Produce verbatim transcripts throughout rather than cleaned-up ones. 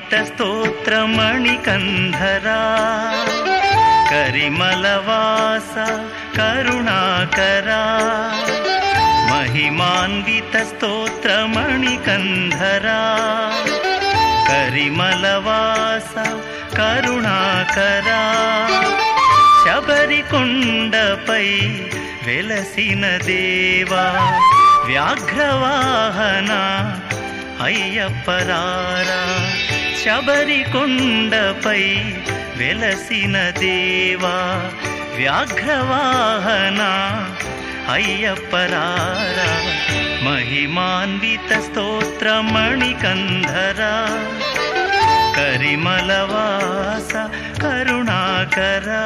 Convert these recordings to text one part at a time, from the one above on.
महिमान्वितस्तोत्रमणिकन्धरा करिमलवास करुणाकरा महिमान्वितस्तोत्रमणिकन्धरा करिमलवास करुणाकरा शबरिकोण्डपै वेलसिन देवा व्याघ्रवाहना अय्यप्परारा शबरिकोण्डपै वेलसिन देवा व्याघ्रवाहना अय्यप्परारा महिमान्वितस्तोत्रमणिकन्धरा करिमलवास करुणाकरा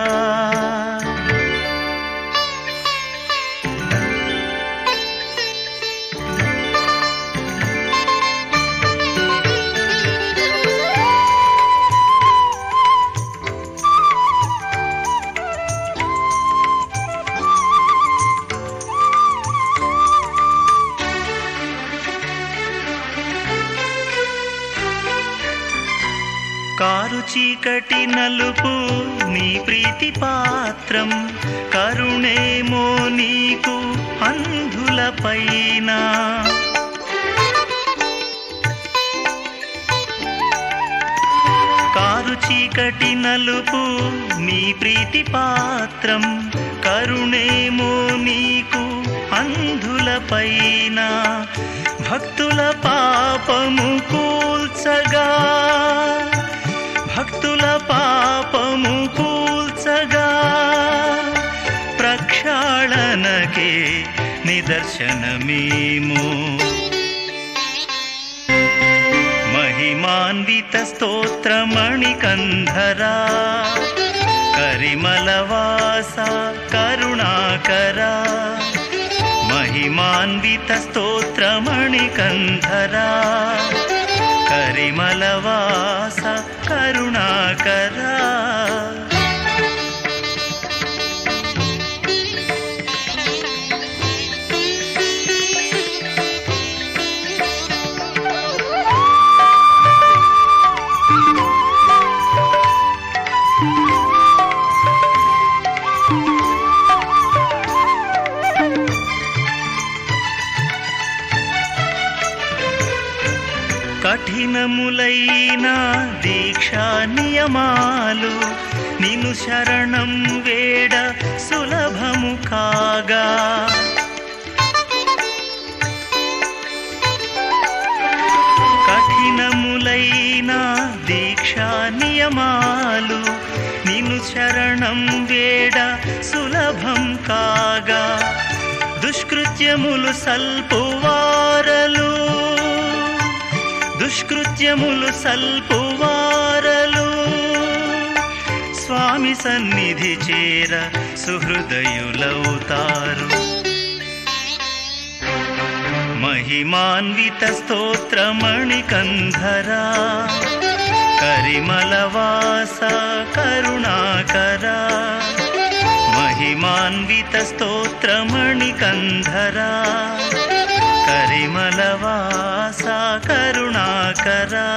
కారు చీకటి నలుపు నీ ప్రీతి పాత్రం కరుణేమో నీకు అంధులపైన కారు చీకటి నలుపు నీ ప్రీతి పాత్రం కరుణేమో నీకు అంధులపైన భక్తుల పాపము కూల్చగా భక్తుల పాపము కూల్చగా ప్రక్షాళనకే నిదర్శనమేమో महिमान्वितस्तोत्रमणिकन्धरा करिमलवास करुणाकरा महिमान्वितस्तोत्रमणिकन्धरा करिमलवास करुणाकरा కఠినములైన దీక్షా నియమాలు నిన్ను శరణం వేడ సులభము కాగా కఠినములైన దీక్షా నియమాలు నిన్ను శరణం వేడ సులభం కాగా దుష్కృత్యములు సల్పువారలు దుష్కృత్యములు సల్పువారలు స్వామి సన్నిధి చేర సుహృదయులవుతారు महिमान्वितस्तोत्रमणिकन्धरा करिमलवास करुणाकरा महिमान्वितस्तोत्रमणिकन्धरा करिमलवास करुणाकरा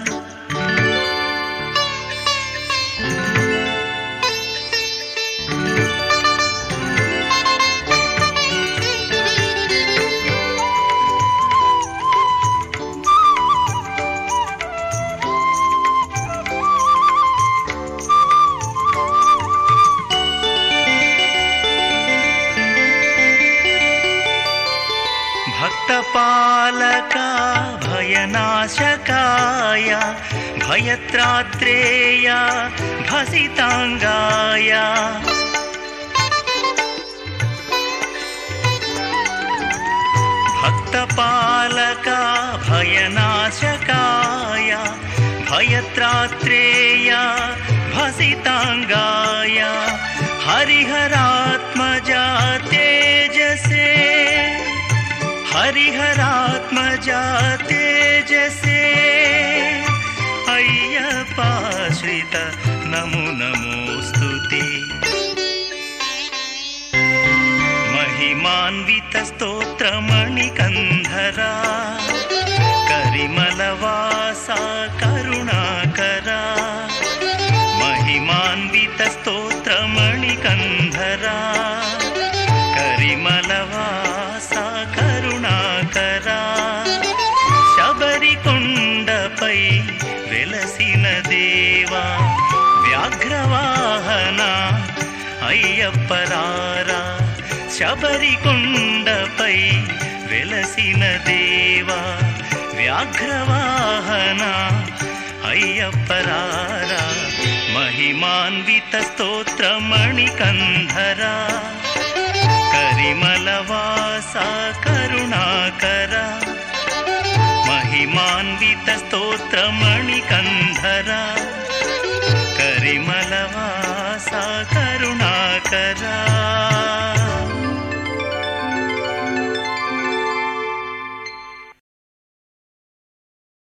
भक्तपालका भयनाशकाय भयत्रात्रेय भसितांगाय भक्तपालका भयनाशकाय भयत्रात्रेय भसितांगाय हरिहरात्मजा तेजसे हरिहरात्मजा तेजसे अय्यप्पाश्रित नमो नमोस्तुते महिमान्वितस्तोत्रमणिकन्धरा करिमलवास करुणा స్తోత్రమణికంధరా కరిమలవాస కరుణాకరా శబరికొండపై వెలసిన దేవా వ్యాఘ్రవాహన అయ్యప్పరారా శబరికొండపై వెలసిన దేవా వ్యాఘ్రవాహన అయ్యప్పరారా మహిమాన్విత స్తోత్రమణికంధరా కరిమలవాస కరుణాకరా మహిమాన్విత స్తోత్రమణికంధరా కరిమలవా